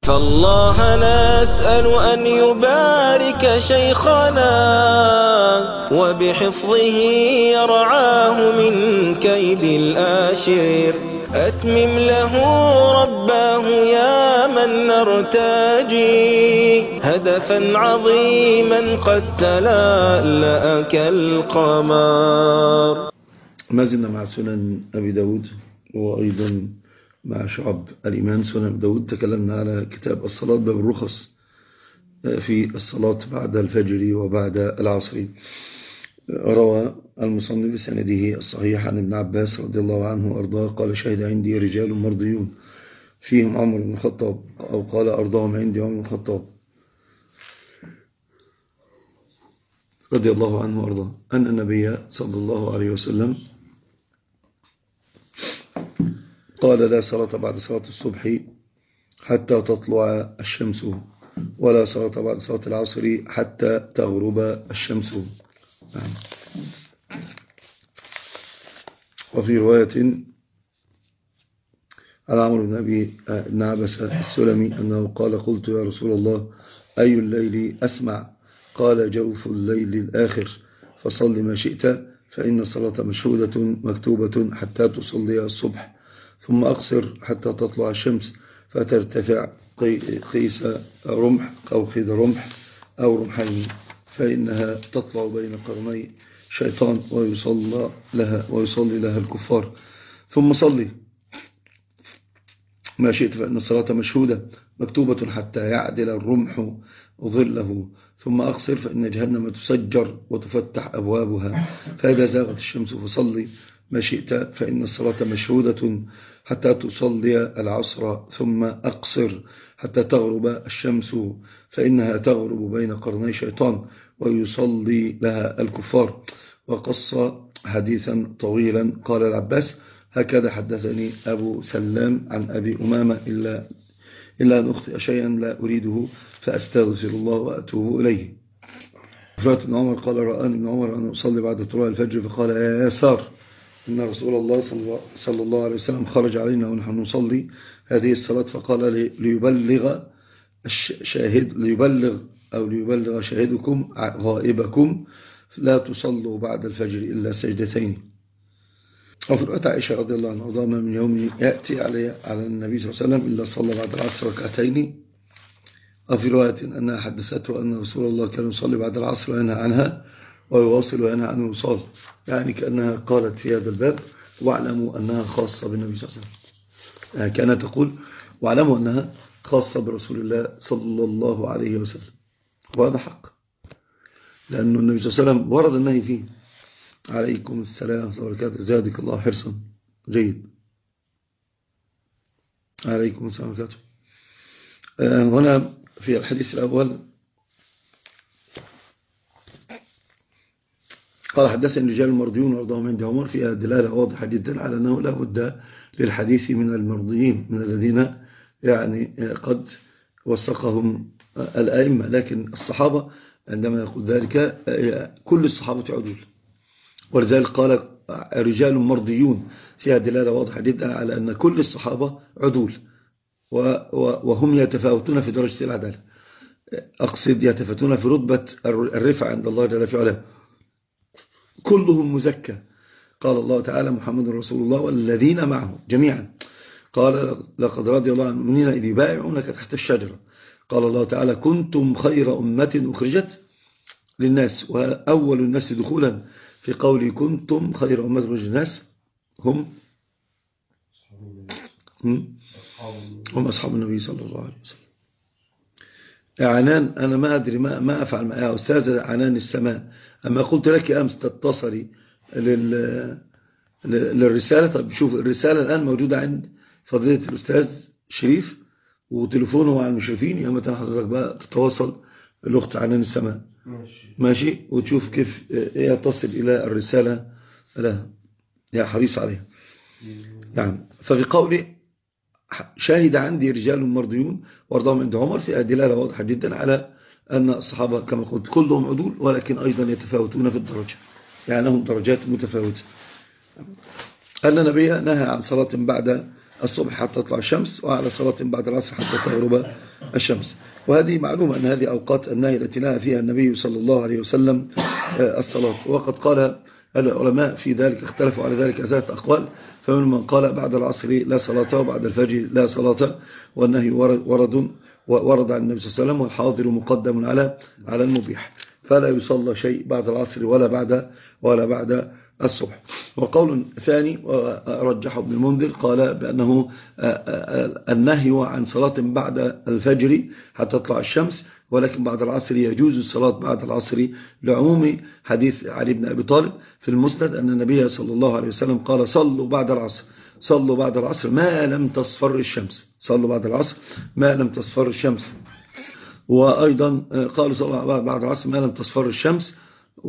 فالله نسأل أن يبارك شيخنا وبحفظه يرعاه من كيد الآشر. أتمم له رباه يا من نرتجي هدفا عظيما قد تلألأ كالقمر. ما زلنا مع سنن أبي داود وأيضا مع شعب الإيمان سنن أبي داود. تكلمنا على كتاب الصلاة باب الرخص في الصلاة بعد الفجر وبعد العصر. روى المصنف بسنده الصحيح عن ابن عباس رضي الله عنه وأرضاه قال: شهد عندي رجال مرضيون فيهم عمر بن الخطاب، أو قال: أرضاهم عندي عمر بن الخطاب رضي الله عنه وأرضاه أن النبي صلى الله عليه وسلم قال: لا صلاة بعد صلاة الصبح حتى تطلع الشمس، ولا صلاة بعد صلاة العصر حتى تغرب الشمس. وفي رواية على عمرو بن عبس السلمي أنه قال: قلت يا رسول الله أي الليل أسمع؟ قال: جوف الليل الآخر، فصل ما شئت، فإن الصلاة مشهودة مكتوبة حتى تصلي الصبح، ثم أقصر حتى تطلع الشمس فترتفع قيس رمح أو قيد رمح أو رمحين، فإنها تطلع بين قرني شيطان ويصلي لها الكفار، ثم صلي ما شئت فإن الصلاة مشهودة مكتوبة حتى يعدل الرمح ظله، ثم أقصر فإن جهنم تسجر وتفتح أبوابها، فإذا زاغت الشمس فصلي ما شئت فإن الصلاة مشهودة حتى تصلي العصر، ثم أقصر حتى تغرب الشمس فإنها تغرب بين قرني شيطان ويصلي لها الكفار. وقص حديثا طويلا. قال العباس: هكذا حدثني أبو سلام عن أبي أمامة إلا أن أخطئ شيئا لا أريده فأستغفر الله وأتوب إليه. رواية ابن عمر قال: رآني ابن عمر أن أصلي بعد طلوع الفجر فقال: يا يسار، إن رسول الله صلى الله عليه وسلم خرج علينا ونحن نصلي هذه الصلاة، فقال ليبلغ شاهدكم غائبكم لا تصلوا بعد الفجر إلا سجدتين. وفي رواية عائشة رضي الله عنها: وضام من يوم يأتي على النبي صلى الله عليه وسلم إلا صلى بعد العصر ركعتين. وفي رواية أنها حدثته أن رسول الله كان يصلي بعد العصر وينهى عنها ويواصل وينهى عن الوصال، يعني كأنها قالت في هذا الباب: واعلموا أنها خاصة بالنبي صلى الله عليه وسلم. يعني كانت تقول: واعلموا أنها خاصة برسول الله صلى الله عليه وسلم. وهذا حق، لأن النبي صلى الله عليه وسلم ورد النهي فيه. عليكم السلام ورحمة الله وبركاته، زادك الله حرصا. جيد. عليكم السلام ورحمة الله وبركاته. هنا في الحديث الأول قال: حدثني رجال المرضيون وارضاهم عند عمر، فيها دلالة واضحة جدا على أنه لا بد للحديث من المرضيين، من الذين يعني قد وثقهم الأئمة. لكن الصحابة عندما يقول ذلك كل الصحابة عدول، ولذلك قال: رجال مرضيون، فيها دلالة واضحة جدا على أن كل الصحابة عدول، وهم يتفاوتون في درجة العدالة، أقصد يتفاوتون في رتبة الرفع عند الله جل في علاه. كلهم مزكى. قال الله تعالى: محمد رسول الله والذين معه جميعا. قال: لقد رضي الله عن المؤمنين إذ يبايعونك تحت الشجرة. قال الله تعالى: كنتم خير أمة أخرجت للناس، وأول الناس دخولا في قول كنتم خير أمة أخرجت للناس هم أصحاب النبي صلى الله عليه وسلم. عنان، أنا ما أدري ما أفعل يا أستاذ عنان السماء. أما قلت لك أمس تتصلي للرسالة. طب شوف، الرسالة الآن موجودة عند فضيلة الأستاذ شريف، وتليفونه مع المشرفين. يا متى حضرتك بقى تتواصل الأخت عنان السماء، ماشي، وتشوف كيف يتصل إلى الرسالة لها، يا حريص عليها. نعم. ففي قولي: شاهد عندي رجال مرضيون وارضاهم عند عمر، في دلالة واضحة جدا على أن الصحابة كما قلت كلهم عدول، ولكن أيضا يتفاوتون في الدرجة، يعني لهم درجات متفاوتة. أن النبي نهى عن صلاة بعد الصبح حتى تطلع الشمس، وعلى صلاة بعد العصر حتى تغرب الشمس. وهذه معلومة أن هذه أوقات النهي التي نهى فيها النبي صلى الله عليه وسلم الصلاة. وقد قال العلماء في ذلك، اختلفوا على ذلك 3 أقوال، فمن من قال بعد العصر لا صلاة وبعد الفجر لا صلاة، والنهي ورد عن النبي صلى الله عليه وسلم، والحاضر مقدم على المبيح، فلا يصلى شيء بعد العصر ولا بعد الصبح. وقول ثاني رجحه ابن المنذر، قال بأنه النهي عن صلاة بعد الفجر حتى تطلع الشمس، ولكن بعد العصر يجوز الصلاة بعد العصر، لعموم حديث علي بن أبي طالب في المسند أن النبي صلى الله عليه وسلم قال صلوا بعد العصر ما لم تصفر الشمس، صلوا بعد العصر ما لم تصفر الشمس. وأيضا قالوا صلوا بعد العصر ما لم تصفر الشمس.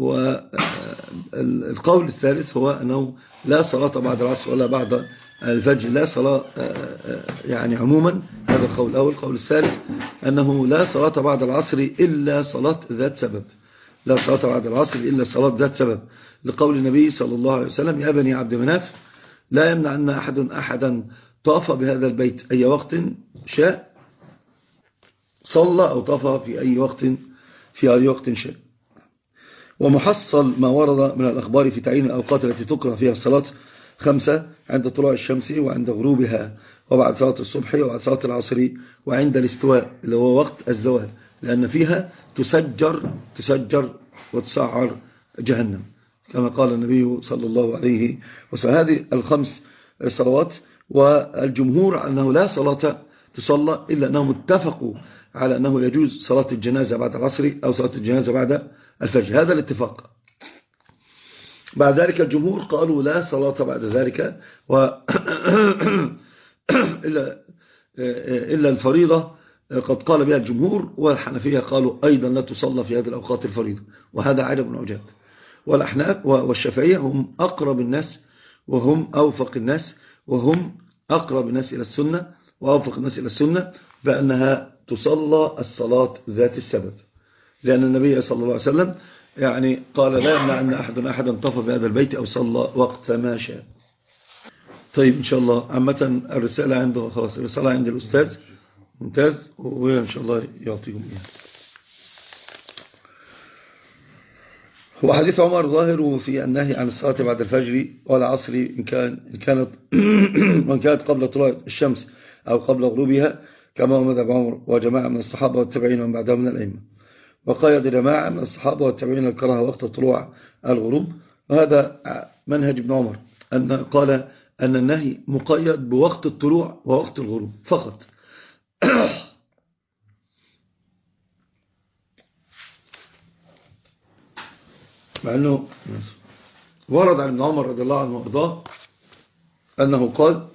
والقول الثالث هو أنه لا صلاة بعد العصر ولا بعد الفجر، لا صلاة يعني عموما، هذا القول الأول. القول الثالث أنه لا صلاة بعد العصر إلا صلاة ذات سبب، لا صلاة بعد العصر إلا صلاة ذات سبب، لقول النبي صلى الله عليه وسلم يا بني عبد مناف لا يمنع أن أحدا طاف بهذا البيت أي وقت شاء صلى أو طاف في أي وقت شاء. ومحصل ما ورد من الأخبار في تعيين الأوقات التي تكره فيها الصلاة 5: عند طلوع الشمس وعند غروبها وبعد صلاة الصبح وبعد صلاة العصر وعند الاستواء اللي هو وقت الزوال، لأن فيها تسجر وتسعر جهنم كما قال النبي صلى الله عليه وسلم. هذه 5 صلوات، والجمهور أنه لا صلاة تصلى إلا أنهم اتفقوا على أنه يجوز صلاة الجنازة بعد العصر أو صلاة الجنازة بعد الفجر، هذا الاتفاق. بعد ذلك الجمهور قالوا لا صلاة بعد ذلك إلا الفريضة، قد قال بها الجمهور، والحنفية قالوا أيضا لا تصلى في هذه الأوقات الفريضة، وهذا عجب وعجاب. والأحناف والشافعية هم أقرب الناس وهم أوفق الناس وهم أقرب الناس إلى السنة وأوفق الناس إلى السنة بأنها تصلى الصلاة ذات السبب، لأن النبي صلى الله عليه وسلم يعني قال لا يمنع أن أحدا طاف بهذا البيت أو صلى وقت ما شاء. طيب إن شاء الله عامة الرسالة عنده خلاص، الرسالة عند الأستاذ ممتاز، وإن شاء الله يعطيكم إياه. هو حديث عمر ظاهر في النهي عن الصلاة بعد الفجر والعصر إن كانت قبل طلوع الشمس أو قبل غروبها، كما هو مذهب عمر وجماعة من الصحابة والتابعين ومن بعدهم من الأئمة. وقيد جماعة من الصحابة والتابعين الكراهة وقت طلوع الغروب، وهذا منهج ابن عمر، أن قال أن النهي مقيد بوقت الطلوع ووقت الغروب فقط. مع أنه ورد عن ابن عمر رضي الله عنه وارضاه أنه قال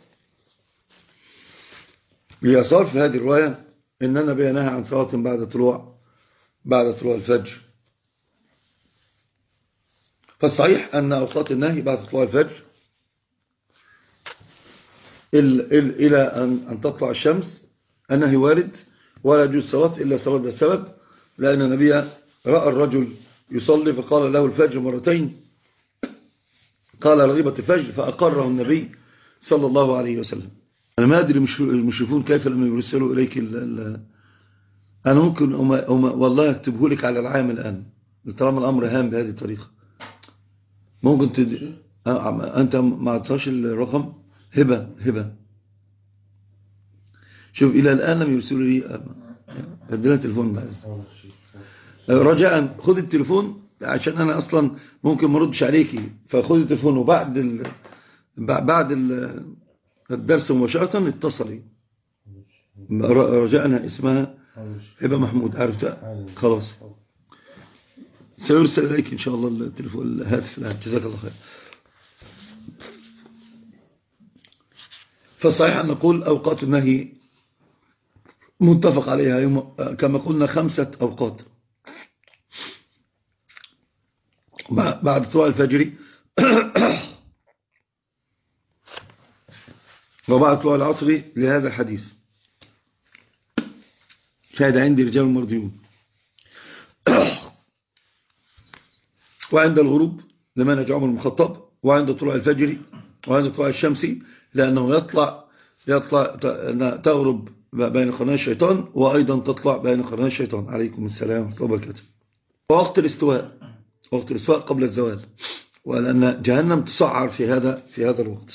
ليصار في هذه الرواية إن النبي نهى عن صلاة بعد طلوع الفجر. فالصحيح أن أوقات النهي بعد طلوع الفجر إلى أن تطلع الشمس النهي وارد، ولا يجوز صلاة إلا صلاة السبب، لأن النبي رأى الرجل يصلي فقال له الفجر مرتين، قال رغبة الفجر، فأقره النبي صلى الله عليه وسلم. أنا ما أدري المشرفون كيف لما يرسلوا إليك أنا ممكن والله أكتبه لك على العام الآن طالما الأمر هام بهذه الطريقة. ممكن أنت ما عطاش الرقم هبة شوف إلى الآن لم يرسلوا لي، أدينا تليفون بعد رجاء خذ التليفون عشان أنا أصلا ممكن ما ردش عليكي، فخذ التليفون وبعد بعد الدرس مباشرة اتصلي. رجاء اسمها هبة محمود، عرفتها خلاص، سيرسل إليك إن شاء الله التليفون الهاتف الآن. جزاك الله خير. فالصحيح أن نقول أوقات النهي متفق عليها كما قلنا 5 أوقات: بعد طلوع الفجر وبعد طلوع العصر لهذا الحديث، شاهد عندي رجال المرضيون، وعند الغروب لمنهج عمر بن الخطاب، وعند طلوع الفجر، وعند طلوع الشمس لأنه يطلع تغرب بين قرني الشيطان، وأيضا تطلع بين قرني الشيطان. عليكم السلام ورحمة الله وبركاته. ووقت الاستواء، وقت الاستواء قبل الزوال، ولأن جهنم تسعر في هذا الوقت.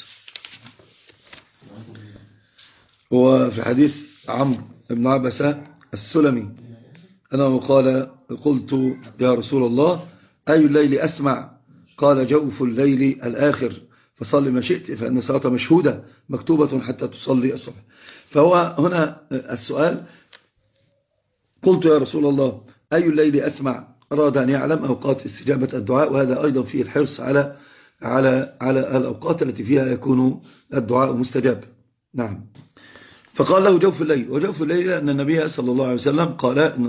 وفي حديث عمرو بن عبسة السلمي أنه قال: قلت يا رسول الله أي الليل أسمع؟ قال: جوف الليل الآخر، فصل ما شئت فإن الصلاة مشهودة مكتوبة حتى تصلي الصبح. فهو هنا السؤال: قلت يا رسول الله أي الليل أسمع؟ أراد أن يعلم أوقات استجابة الدعاء، وهذا أيضا فيه الحرص على الأوقات التي فيها يكون الدعاء مستجاب. نعم. فقال له جوف الليل. وجوف الليل أن النبي صلى الله عليه وسلم قال إن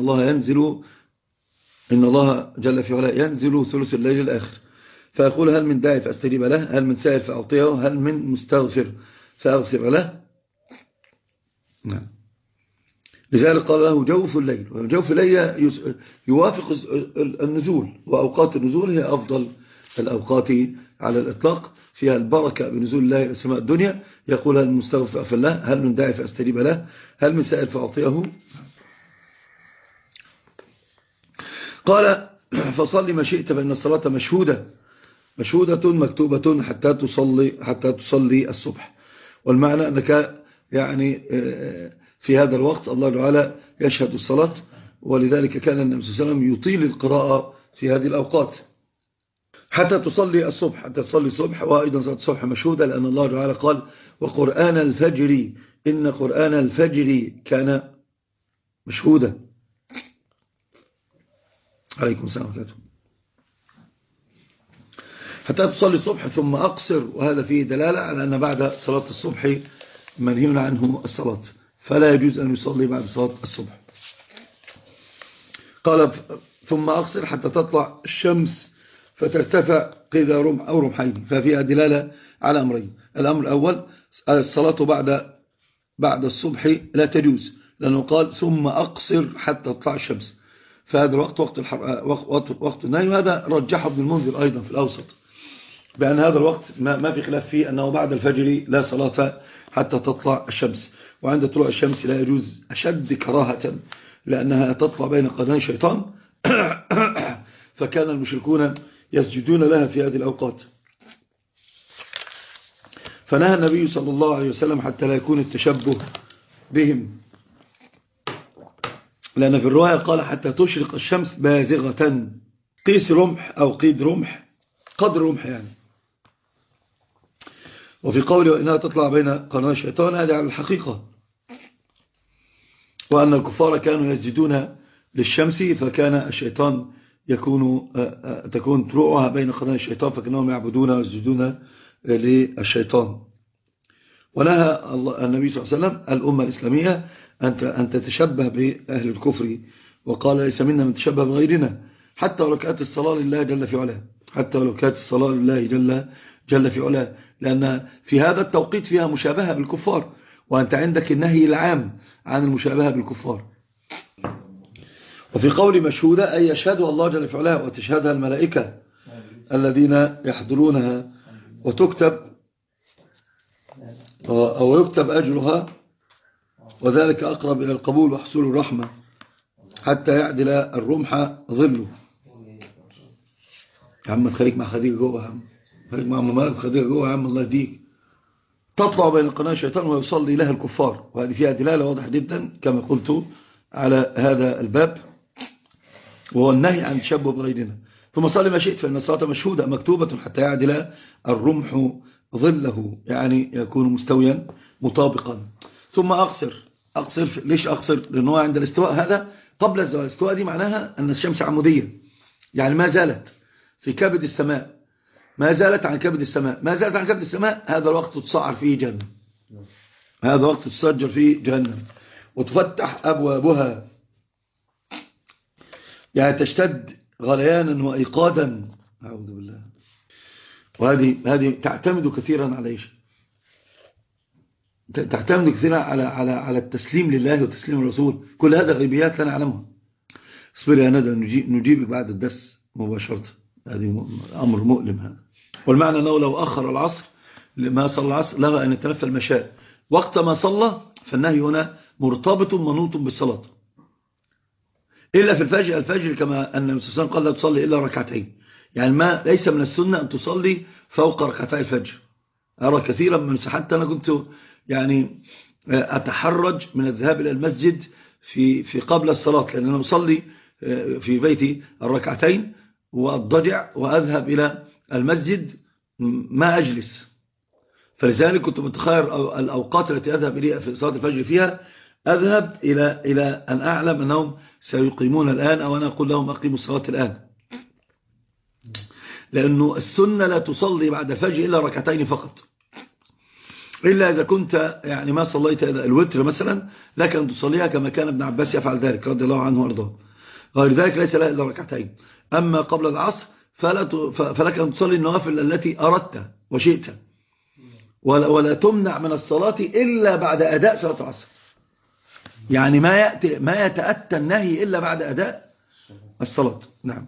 الله جل في علاه ينزل ثلث الليل الآخر، فيقول: هل من داعي فأستجيب له؟ هل من سائل فأعطيه؟ هل من مستغفر فأغفر له؟ نعم. لذلك قال له جوف الليل. وجوف الليل يوافق النزول، وأوقات النزول هي أفضل الأوقات على الإطلاق، فيها البركة بنزول الله إلى السماء الدنيا. يقول: هل من مستغفر فأغفر له؟ هل من داعي فأستجيب له؟ هل من سائل فأعطيه؟ قال: فصل ما شئت فإن الصلاة مشهودة مكتوبة حتى تصلي الصبح. والمعنى أنك يعني في هذا الوقت الله تعالى يشهد الصلاة، ولذلك كان النبي صلى الله عليه وسلم يطيل القراءة في هذه الأوقات حتى تصلي الصبح. وأيضا صلاة الصبح مشهودة، لأن الله تعالى قال: وقرآن الفجر إن قرآن الفجر كان مشهودا. عليكم السلام ورحمة الله. حتى تصلي الصبح ثم أقصر، وهذا فيه دلالة على أن بعد صلاة الصبح منهي عنه الصلاة، فلا يجوز أن يصلي بعد صلاة الصبح. قال: ثم أقصر حتى تطلع الشمس فترتفع قيد رمح أو رمحين، ففيها دلالة على أمرين. الأمر الأول: الصلاة بعد الصبح لا تجوز، لأنه قال: ثم أقصر حتى تطلع الشمس، فهذا الوقت وقت النهي. وهذا رجحه ابن المنذر أيضا في الأوسط، بأن هذا الوقت ما في خلاف فيه، أنه بعد الفجر لا صلاة حتى تطلع الشمس. وعند طلوع الشمس لا يجوز أشد كراهة، لأنها تطلع بين قرني الشيطان فكان المشركون يسجدون لها في هذه الأوقات. فنهى النبي صلى الله عليه وسلم حتى لا يكون التشبه بهم، لأن في الرواية قال: حتى تشرق الشمس بازغة، قيس رمح أو قيد رمح، قدر رمح يعني. وفي قوله وإنها تطلع بين قرني الشيطان، هذا على الحقيقة، وأن الكفار كانوا يسجدون للشمس، فكان الشيطان تكون طلوعها بين قرني الشيطان، فكانهم يعبدون ويسجدون للشيطان. ونهى النبي صلى الله عليه وسلم الأمة الإسلامية أن تتشبه بأهل الكفر، وقال: ليس منا من تشبه بغيرنا، حتى ولو كانت الصلاة لله جل في علاه، حتى ولو كانت الصلاة لله جل في علاه، لأن في هذا التوقيت فيها مشابهة بالكفار، وأنت عندك النهي العام عن المشابهة بالكفار. وفي قول مشهودة أي يشهدها الله جل في علاه وتشهدها الملائكة الذين يحضرونها، وتكتب أو يكتب أجرها، وذلك أقرب إلى القبول وحصول الرحمة، حتى يعدل الرمح ظله. يا عم تخليك مع خديجة جوه، يا عم خليك مع مالك خديجة جوه، يا عم الله يهديك. تطلع بين قرني الشيطان ويصلي لها الكفار، وهذه فيها دلالة واضحة جدا كما قلت على هذا الباب، وهو النهي عن التشبه بغيرنا. ثم صلي ما شئت فإن الصلاة مشهودة مكتوبة حتى يعدل الرمح ظله، يعني يكون مستويا مطابقا. ثم أقصر. ليش أقصر؟ لأنه عند الاستواء هذا قبل الزوال. الاستواء دي معناها أن الشمس عمودية، يعني ما زالت في كبد السماء، ما زالت عن كبد السماء. هذا الوقت تسعر فيه جهنم، هذا وقت تسجر فيه جهنم وتفتح أبوابها، يعني تشتد غليانا وإيقادا. أعوذ بالله. وهذه تعتمد كثيرا على إيش؟ تعتمد كثيرا على التسليم لله وتسليم الرسول. كل هذا غيبيات لا نعلمها. اصبر يا ندى نجيبك بعد الدرس مباشرة. هذه أمر مؤلم هذا. والمعنى أنه لو أخر العصر ما صلى العصر له أن يتنفل مشاء وقت ما صلى، فالنهي هنا مرتبط منوط بالصلاة، إلا في الفجر كما أن النبي صلى الله عليه وسلم قال لا تصلي إلا ركعتين. يعني ما ليس من السنة أن تصلي فوق ركعتي الفجر. أرى كثيرا من حتى أنا كنت يعني أتحرج من الذهاب إلى المسجد في قبل الصلاة، لأن أنا أصلي في بيتي الركعتين وأضجع وأذهب إلى المسجد ما أجلس. فلذلك كنت متخير الأوقات التي أذهب إليها في صلاة الفجر فيها أذهب إلى أن أعلم أنهم سيقيمون الآن، أو أنا أقول لهم أقيموا الصلاة الآن، لأنه السنة لا تصلي بعد الفجر إلا ركعتين فقط، إلا إذا كنت يعني ما صليت الوتر مثلا لك أن تصليها كما كان ابن عباس يفعل ذلك رضي الله عنه وارضاه. غير ذلك ليس لها إلا ركعتين. أما قبل العصر فلك أن تصلي النوافل التي أردت وشئت، ولا تمنع من الصلاة إلا بعد أداء صلاة العصر. يعني ما يتأتى النهي إلا بعد أداء الصلاة. نعم.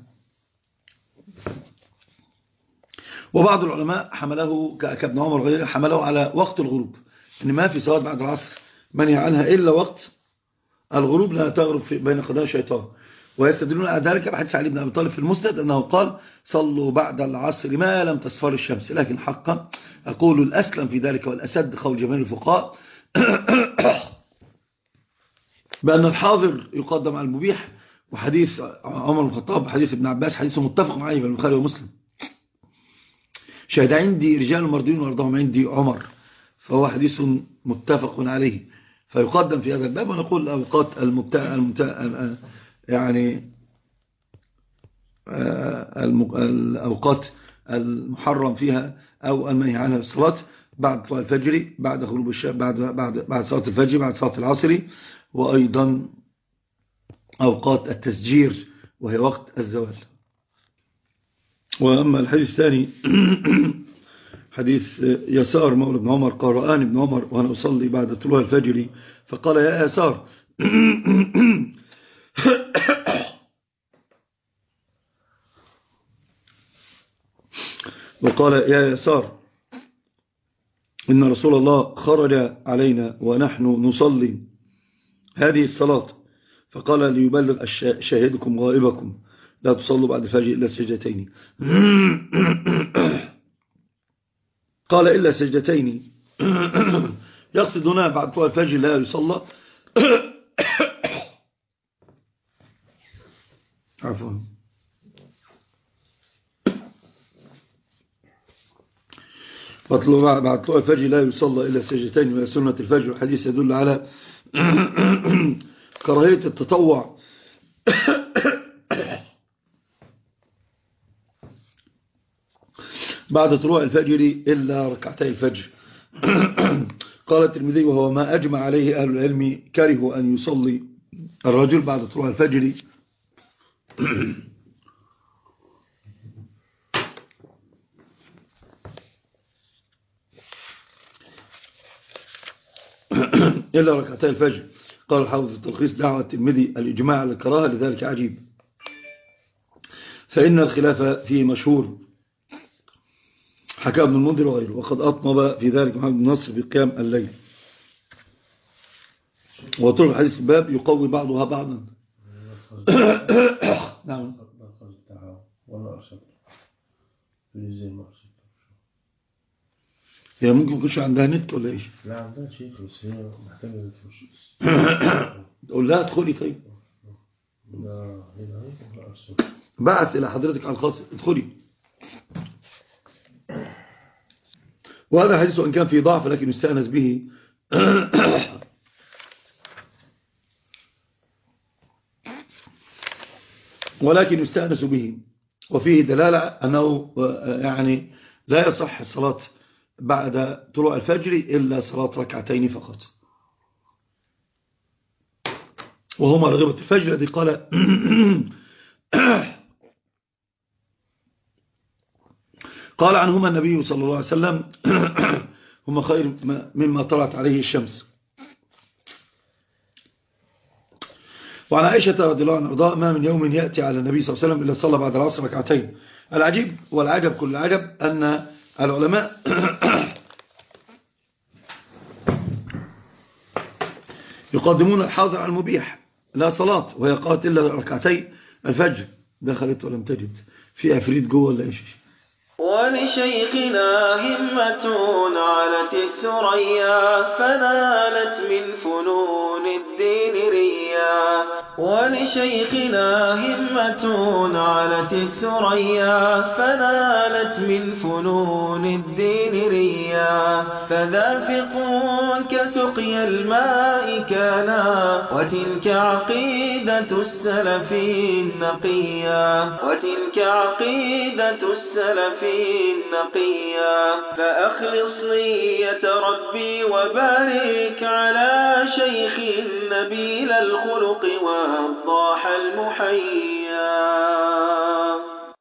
وبعض العلماء حمله كابن عمر غيره حمله على وقت الغروب، إن ما في صلاة بعد العصر منهي عنها إلا وقت الغروب، لا تغرب بين قدمي الشيطان. ويستدلون على ذلك بحديث علي بن أبي طالب في المسند أنه قال صلوا بعد العصر ما لم تصفر الشمس. لكن حقا أقول الأسلم في ذلك والأسد قول جميع الفقهاء بأن الحاضر يقدم على المبيح. وحديث عمر بن الخطاب حديث ابن عباس حديث متفق عليه في البخاري ومسلم. شهد عندي رجال مرضين وارضهم عندي عمر، فهو حديث متفق عليه فيقدم في هذا الباب. ونقول الأوقات يعني الأوقات المحرم فيها أو المنهي عنها الصلاة بعد طلوع الفجر، بعد غروب الشمس، بعد صلاة الفجر، بعد صلاة العصر، وأيضا أوقات التسجير وهي وقت الزوال. وأما الحديث الثاني حديث يسار مولى ابن عمر قال رآني ابن عمر وأنا أصلي بعد طلوع الفجر فقال يا يسار وقال يا يسار إن رسول الله خرج علينا ونحن نصلي هذه الصلاة فقال ليبلغ شاهدكم غائبكم لا تصلوا بعد الفجر إلا سجدتين. قال إلا سجدتين يقصد هنا بعد طلوع الفجر لا يصلى عفوا بعد طلوع الفجر لا يصلى إلا سجدتين من سنة الفجر. الحديث يدل على كراهية التطوع بعد طلوع الفجر إلا ركعتي الفجر. قال الترمذي وهو ما أجمع عليه أهل العلم كرهوا أن يصلي الرجل بعد طلوع الفجر إلا ركعتي الفجر. قال الحافظ في التلخيص دعوة الترمذي الإجماع على الكراهة لذلك عجيب، فإن الخلاف فيه مشهور حكى ابن المنذر وغيره، وقد أطنب في ذلك محمد بن نصر في قيام الليل. وطرق حديث الباب يقوي بعضها بعضا. نعم. هي ممكن يكونش عندها نت ولا ايش؟ لا عندها شيء بس هي محتاجة تقول لها ادخلي. طيب لا هنا بعث إلى حضرتك على الخاص ادخلي. وهذا حديث وإن كان فيه ضعف لكن يستأنس به ولكن يستأنس به، وفيه دلالة أنه يعني لا يصح الصلاة بعد طلوع الفجر إلا صلاة ركعتين فقط، وهما رغبة الفجر الذي قال عنهما النبي صلى الله عليه وسلم هما خير مما طلعت عليه الشمس. وعن عائشة رضي الله عنها ما من يوم يأتي على النبي صلى الله عليه وسلم إلا صلى بعد العصر ركعتين. العجيب والعجب كل العجب أن العلماء يقدمون الحاضر على المبيح. لا صلاة وهي قالت إلا ركعتي الفجر، دخلت ولم تجد في عفريت جوه ولا إيش. ولشيخنا همة علت الثريا فنالت من فنون الدين ريا. ولشيخنا همة علت الثريا فنالت من فنون الدين ريا. فذافقون كسقي الماء كانا وتلك عقيدة السلف النقيا. وتلك عقيدة السلف النقيا. فأخلص نية ربي وبارك على شيخ نبيل الخلق والضاح المحيا.